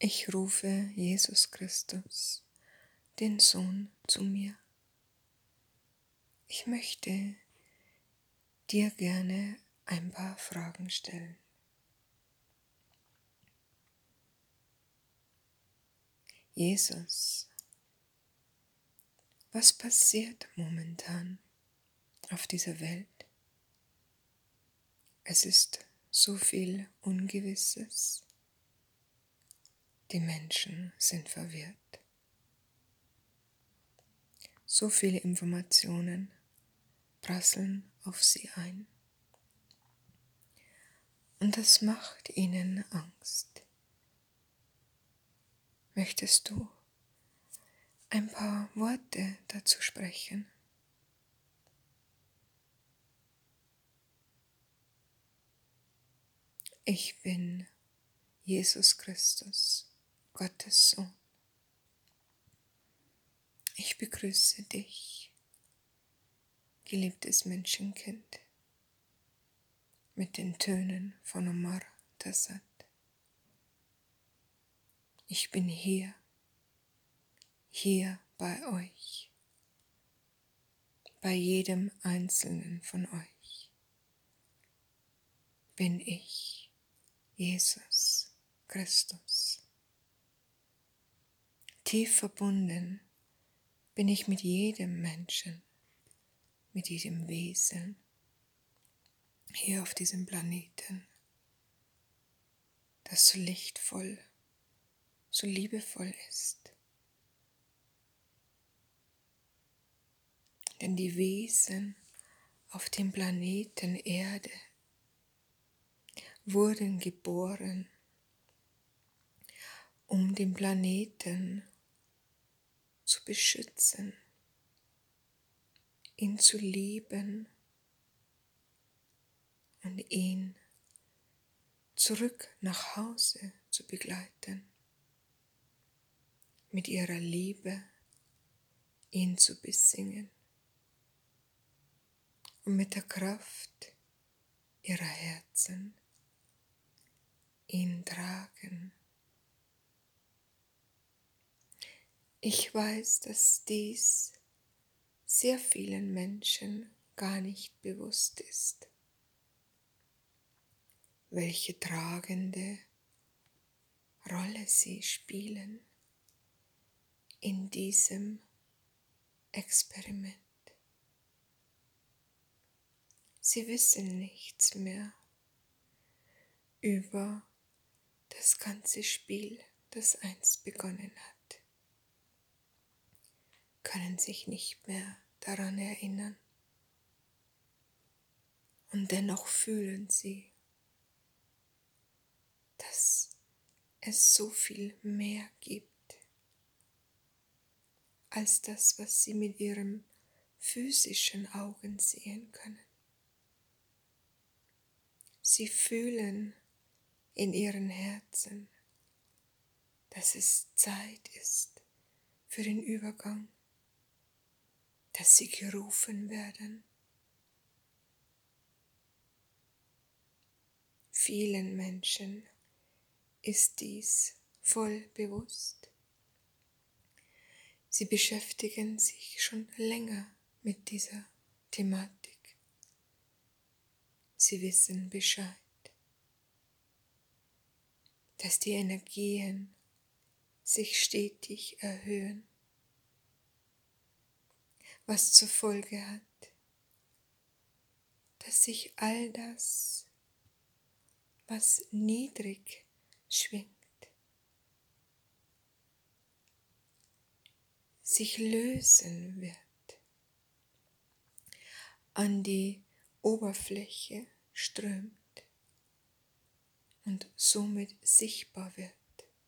Ich rufe Jesus Christus, den Sohn, zu mir. Ich möchte dir gerne ein paar Fragen stellen. Jesus, was passiert momentan auf dieser Welt? Es ist so viel Ungewisses. Die Menschen sind verwirrt. So viele Informationen prasseln auf sie ein. Und das macht ihnen Angst. Möchtest du ein paar Worte dazu sprechen? Ich bin Jesus Christus, Gottes Sohn. Ich begrüße dich, geliebtes Menschenkind, mit den Tönen von Omar Tassat. Ich bin hier bei euch, bei jedem Einzelnen von euch bin ich, Jesus Christus. Tief verbunden bin ich mit jedem Menschen, mit jedem Wesen hier auf diesem Planeten, das so lichtvoll, so liebevoll ist. Denn die Wesen auf dem Planeten Erde wurden geboren, um den Planeten zu beschützen, ihn zu lieben und ihn zurück nach Hause zu begleiten, mit ihrer Liebe ihn zu besingen und mit der Kraft ihrer Herzen ihn tragen. Ich weiß, dass dies sehr vielen Menschen gar nicht bewusst ist, welche tragende Rolle sie spielen in diesem Experiment. Sie wissen nichts mehr über das ganze Spiel, das einst begonnen hat, können sich nicht mehr daran erinnern. Und dennoch fühlen sie, dass es so viel mehr gibt, als das, was sie mit ihren physischen Augen sehen können. Sie fühlen in ihren Herzen, dass es Zeit ist für den Übergang, dass sie gerufen werden. Vielen Menschen ist dies voll bewusst. Sie beschäftigen sich schon länger mit dieser Thematik. Sie wissen Bescheid, dass die Energien sich stetig erhöhen, was zur Folge hat, dass sich all das, was niedrig schwingt, sich lösen wird, an die Oberfläche strömt und somit sichtbar wird.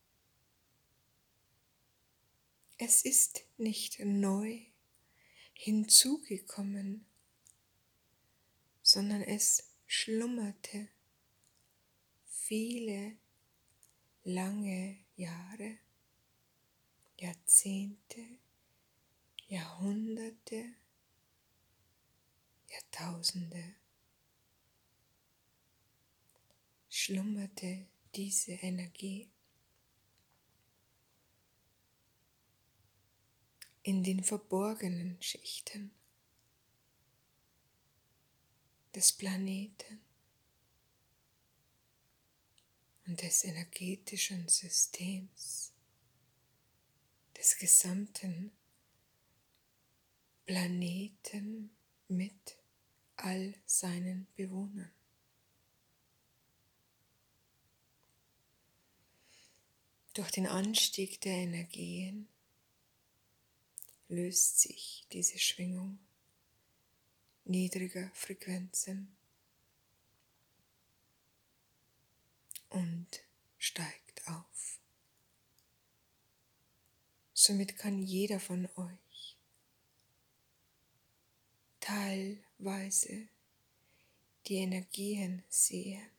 Es ist nicht neu hinzugekommen, sondern es schlummerte viele lange Jahre, Jahrzehnte, Jahrhunderte, Jahrtausende schlummerte diese Energie in den verborgenen Schichten des Planeten und des energetischen Systems, des gesamten Planeten mit all seinen Bewohnern. Durch den Anstieg der Energien löst sich diese Schwingung niedriger Frequenzen und steigt auf. Somit kann jeder von euch teilweise die Energien sehen,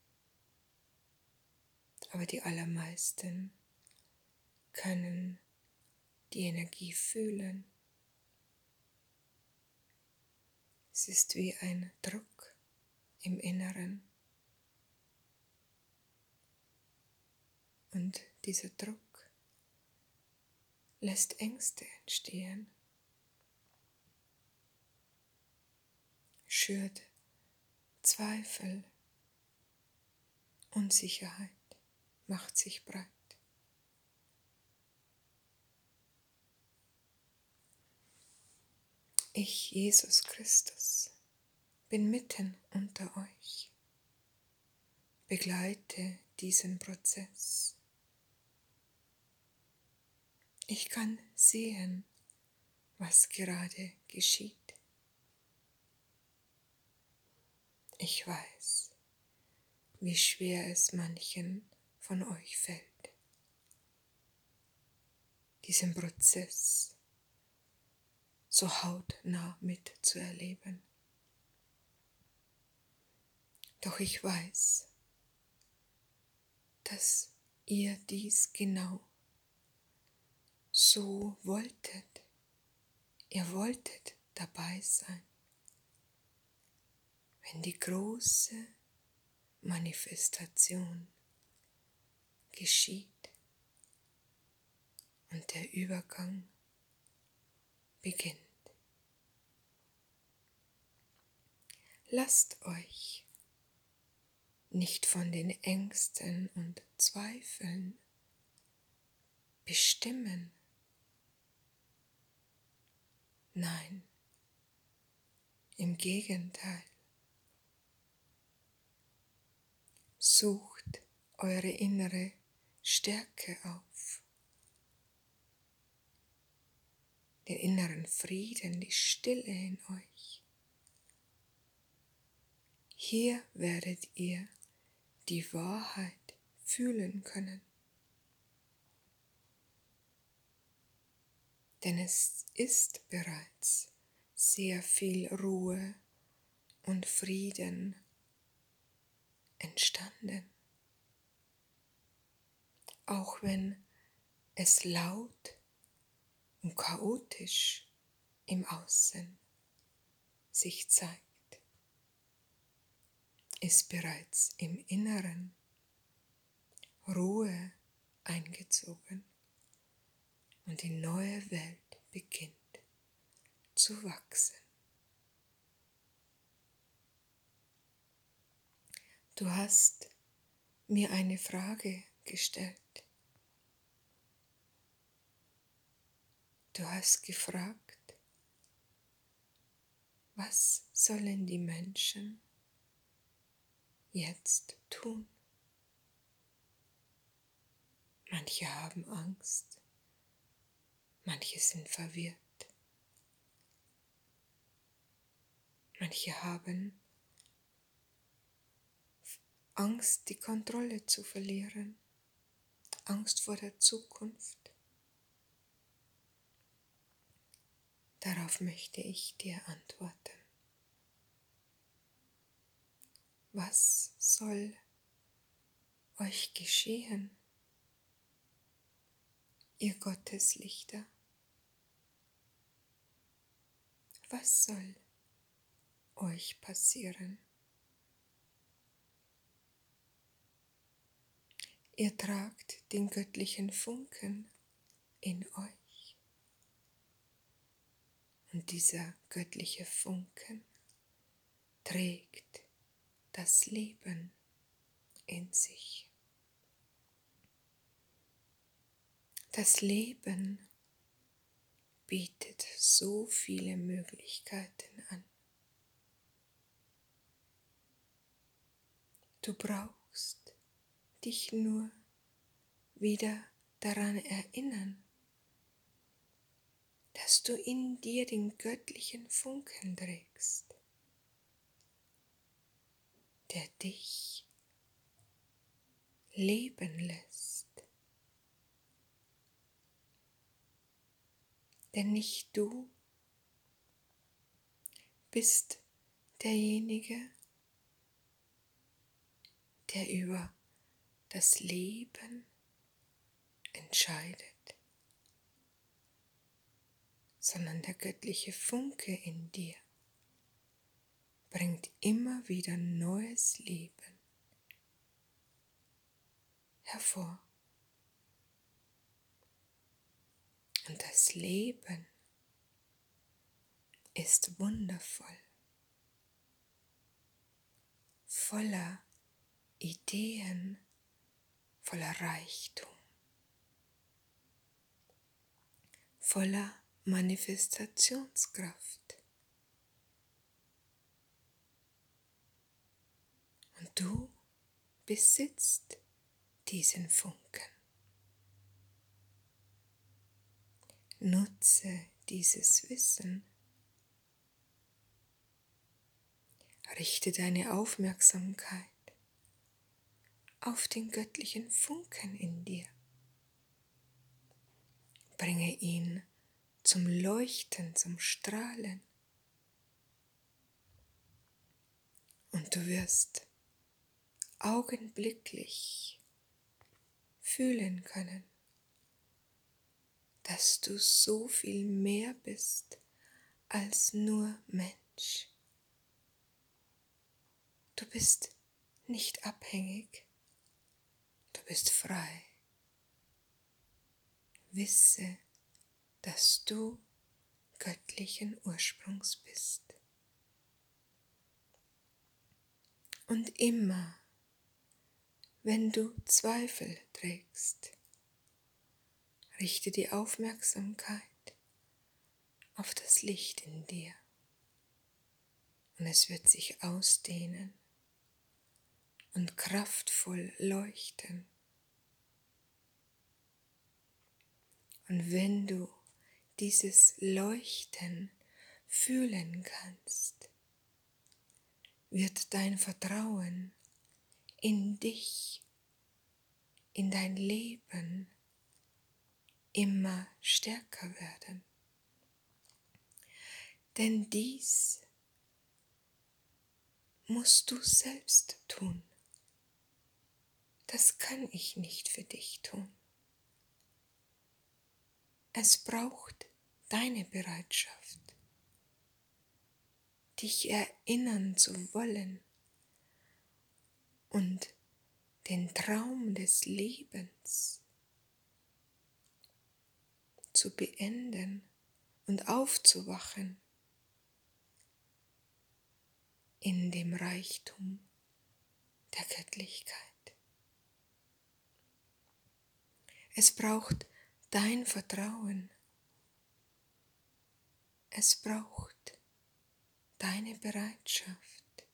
aber die allermeisten können die Energie fühlen. Es ist wie ein Druck im Inneren. Und dieser Druck lässt Ängste entstehen, schürt Zweifel, Unsicherheit, macht sich breit. Ich, Jesus Christus, bin mitten unter euch, begleite diesen Prozess. Ich kann sehen, was gerade geschieht. Ich weiß, wie schwer es manchen von euch fällt, diesen Prozess so hautnah mitzuerleben. Doch ich weiß, dass ihr dies genau so wolltet. Ihr wolltet dabei sein, wenn die große Manifestation geschieht und der Übergang beginnt. Lasst euch nicht von den Ängsten und Zweifeln bestimmen. Nein, im Gegenteil. Sucht eure innere Stärke auf, den inneren Frieden, die Stille in euch. Hier werdet ihr die Wahrheit fühlen können. Denn es ist bereits sehr viel Ruhe und Frieden entstanden. Auch wenn es laut und chaotisch im Außen sich zeigt, ist bereits im Inneren Ruhe eingezogen und die neue Welt beginnt zu wachsen. Du hast mir eine Frage gestellt. Du hast gefragt, was sollen die Menschen jetzt tun? Manche haben Angst, manche sind verwirrt, manche haben Angst, die Kontrolle zu verlieren, Angst vor der Zukunft. Darauf möchte ich dir antworten. Was soll euch geschehen, ihr Gotteslichter? Was soll euch passieren? Ihr tragt den göttlichen Funken in euch. Und dieser göttliche Funken trägt das Leben in sich. Das Leben bietet so viele Möglichkeiten an. Du brauchst dich nur wieder daran erinnern, dass du in dir den göttlichen Funken trägst, der dich leben lässt. Denn nicht du bist derjenige, der über das Leben entscheidet, sondern der göttliche Funke in dir bringt immer wieder neues Leben hervor. Und das Leben ist wundervoll, voller Ideen, voller Reichtum, voller Manifestationskraft. Und du besitzt diesen Funken. Nutze dieses Wissen. Richte deine Aufmerksamkeit auf den göttlichen Funken in dir. Bringe ihn zum Leuchten, zum Strahlen. Und du wirst augenblicklich fühlen können, dass du so viel mehr bist als nur Mensch. Du bist nicht abhängig, du bist frei. Wisse, dass du göttlichen Ursprungs bist. Und immer, wenn du Zweifel trägst, richte die Aufmerksamkeit auf das Licht in dir und es wird sich ausdehnen und kraftvoll leuchten. Und wenn du dieses Leuchten fühlen kannst, wird dein Vertrauen in dich, in dein Leben immer stärker werden. Denn dies musst du selbst tun. Das kann ich nicht für dich tun. Es braucht deine Bereitschaft, dich erinnern zu wollen und den Traum des Lebens zu beenden und aufzuwachen in dem Reichtum der Göttlichkeit. Es braucht dein Vertrauen. Es braucht deine Bereitschaft,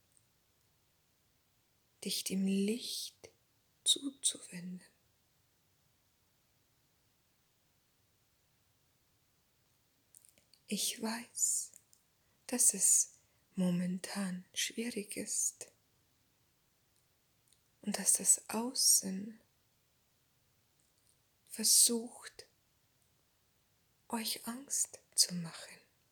dich dem Licht zuzuwenden. Ich weiß, dass es momentan schwierig ist und dass das Außen versucht, euch Angst zu machen.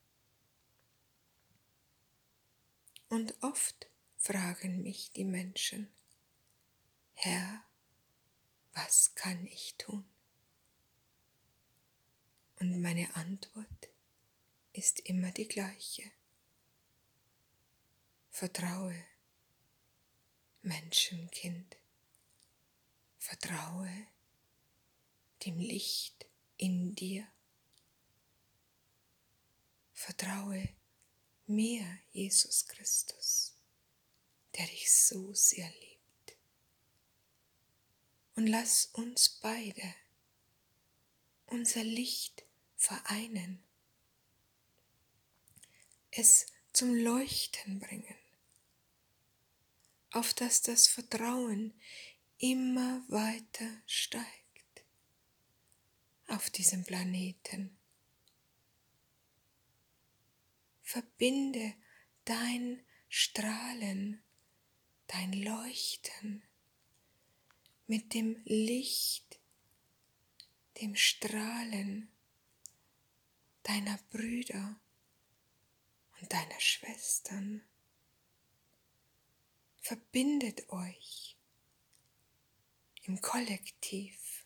Und oft fragen mich die Menschen: Herr, was kann ich tun? Und meine Antwort ist immer die gleiche. Vertraue, Menschenkind, vertraue dem Licht in dir. vertraue mir, Jesus Christus, der dich so sehr liebt. Und lass uns beide unser Licht vereinen, es zum Leuchten bringen, auf dass das Vertrauen immer weiter steigt auf diesem Planeten. Verbinde dein Strahlen, dein Leuchten mit dem Licht, dem Strahlen deiner Brüder und deiner Schwestern. Verbindet euch im Kollektiv.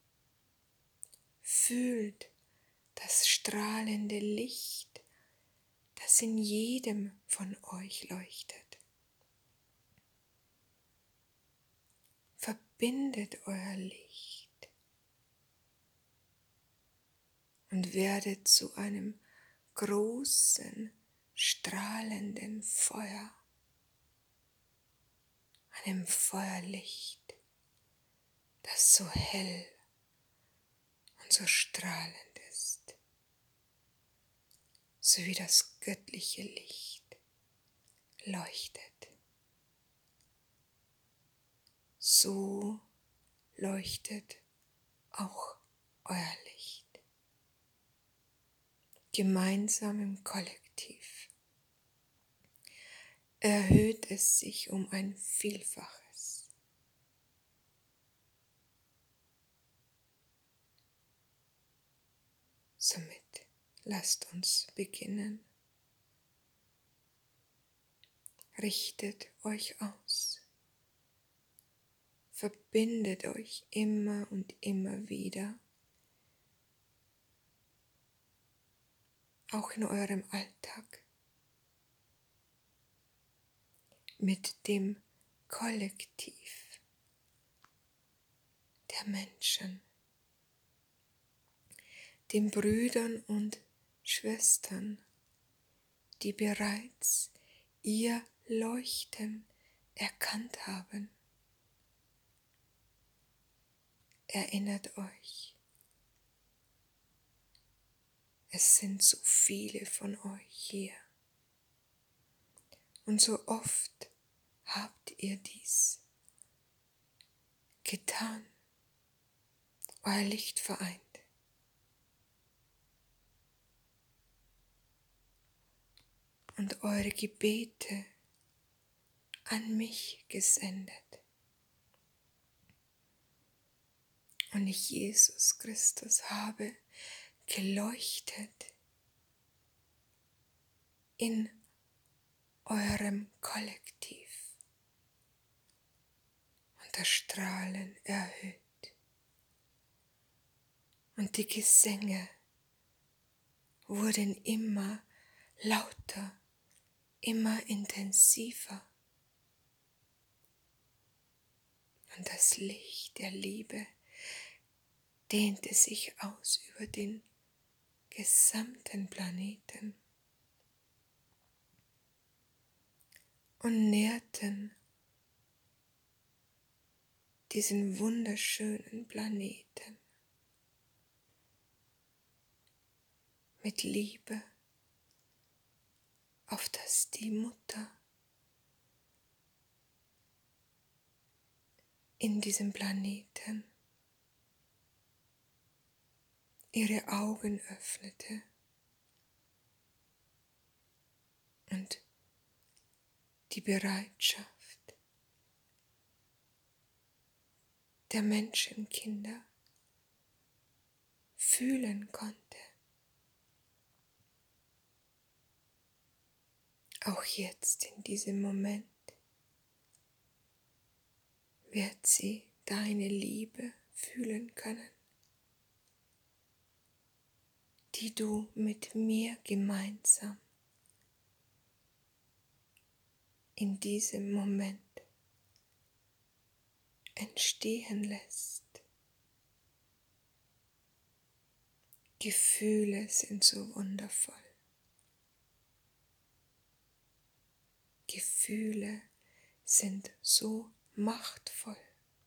Fühlt das strahlende Licht, das in jedem von euch leuchtet. Verbindet euer Licht und werdet zu einem großen, strahlenden Feuer, einem Feuerlicht, das so hell und so strahlend ist, so wie das göttliche Licht leuchtet. So leuchtet auch euer Licht. Gemeinsam im Kollektiv erhöht es sich um ein Vielfaches. Somit lasst uns beginnen. Richtet euch aus. Verbindet euch immer und immer wieder, auch in eurem Alltag, mit dem Kollektiv der Menschen, den Brüdern und Schwestern, die bereits ihr Leuchten erkannt haben. Erinnert euch, es sind so viele von euch hier und so oft habt ihr dies getan, euer Licht vereint. Und eure Gebete an mich gesendet. Und ich, Jesus Christus, habe geleuchtet in eurem Kollektiv und das Strahlen erhöht. Und die Gesänge wurden immer lauter, immer intensiver. Und das Licht der Liebe dehnte sich aus über den gesamten Planeten und nährten diesen wunderschönen Planeten mit Liebe, auf dass die Mutter in diesem Planeten ihre Augen öffnete und die Bereitschaft der Menschenkinder fühlen konnte. Auch jetzt in diesem Moment wird sie deine Liebe fühlen können, die du mit mir gemeinsam in diesem Moment entstehen lässt. Gefühle sind so wundervoll. Gefühle sind so machtvoll.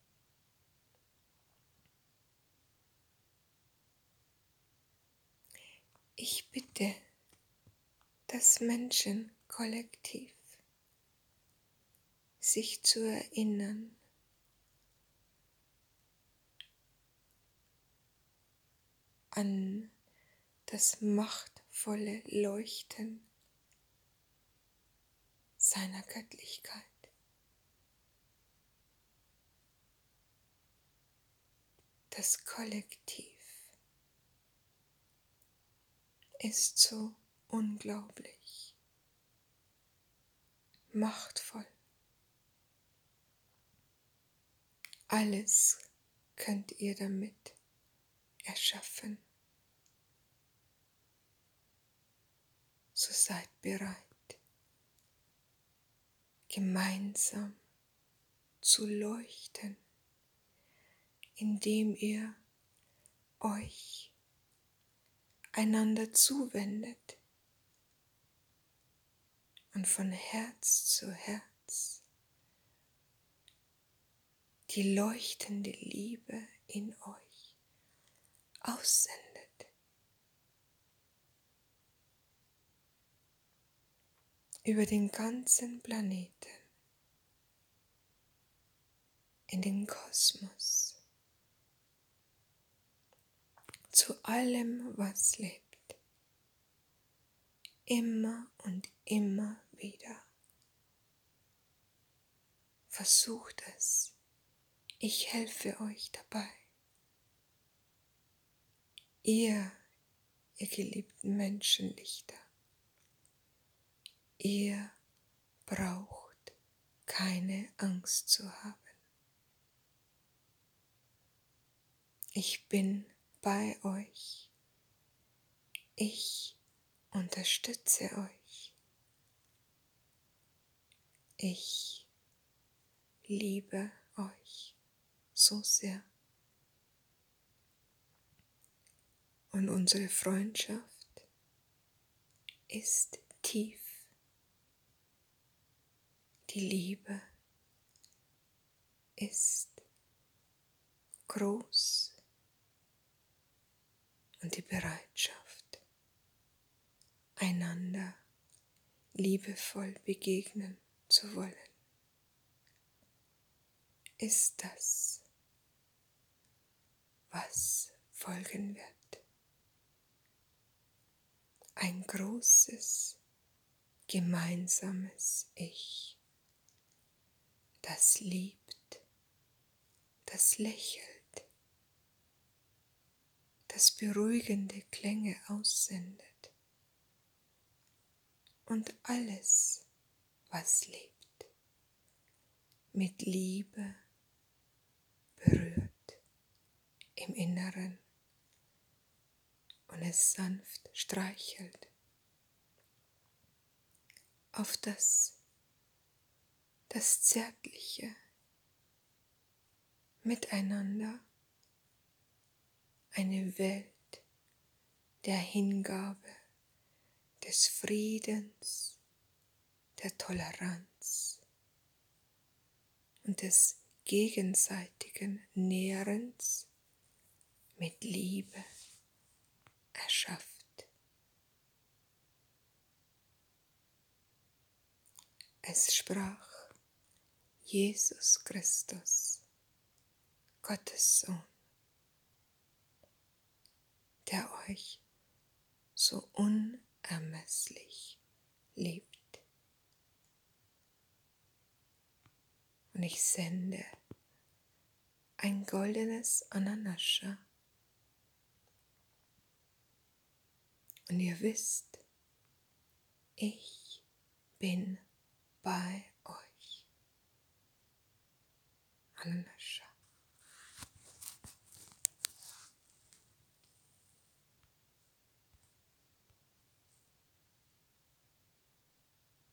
Ich bitte das Menschenkollektiv, sich zu erinnern an das machtvolle Leuchten seiner Göttlichkeit. Das Kollektiv ist so unglaublich machtvoll. Alles könnt ihr damit erschaffen. So seid bereit, gemeinsam zu leuchten, indem ihr euch einander zuwendet und von Herz zu Herz die leuchtende Liebe in euch aussendet. Über den ganzen Planeten, in den Kosmos, zu allem, was lebt, immer und immer wieder. Versucht es, ich helfe euch dabei. Ihr geliebten Menschenlichter, ihr braucht keine Angst zu haben. Ich bin bei euch. Ich unterstütze euch. Ich liebe euch so sehr. Und unsere Freundschaft ist tief. Die Liebe ist groß und die Bereitschaft, einander liebevoll begegnen zu wollen, ist das, was folgen wird. Ein großes, gemeinsames Ich, das liebt, das lächelt, das beruhigende Klänge aussendet und alles, was lebt, mit Liebe berührt im Inneren und es sanft streichelt auf das zärtliche Miteinander, eine Welt der Hingabe, des Friedens, der Toleranz und des gegenseitigen Nährens mit Liebe erschafft. Es sprach Jesus Christus, Gottes Sohn, der euch so unermesslich liebt. Und ich sende ein goldenes Ananascha. Und ihr wisst, ich bin bei euch. Ananascha.